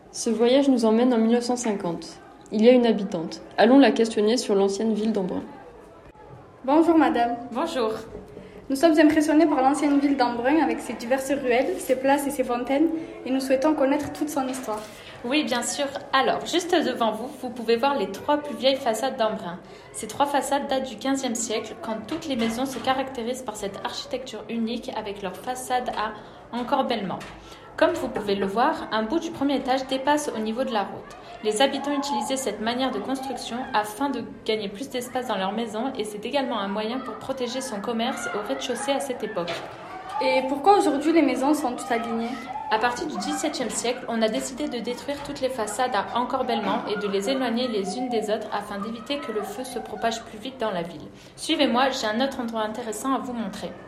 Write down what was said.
Ce voyage nous emmène en 1950. Il y a une habitante. Allons la questionner sur l'ancienne ville d'Embrun. Bonjour madame. Bonjour. Nous sommes impressionnés par l'ancienne ville d'Embrun avec ses diverses ruelles, ses places et ses fontaines et nous souhaitons connaître toute son histoire. Oui, bien sûr. Alors, juste devant vous, vous pouvez voir les 3 plus vieilles façades d'Embrun. Ces 3 façades datent du XVe siècle, quand toutes les maisons se caractérisent par cette architecture unique avec leurs façades à encorbellement. Comme vous pouvez le voir, un bout du premier étage dépasse au niveau de la route. Les habitants utilisaient cette manière de construction afin de gagner plus d'espace dans leur maison et c'est également un moyen pour protéger son commerce au rez-de-chaussée à cette époque. Et pourquoi aujourd'hui les maisons sont toutes alignées ? À partir du XVIIe siècle, on a décidé de détruire toutes les façades à encorbellement et de les éloigner les unes des autres afin d'éviter que le feu se propage plus vite dans la ville. Suivez-moi, j'ai un autre endroit intéressant à vous montrer.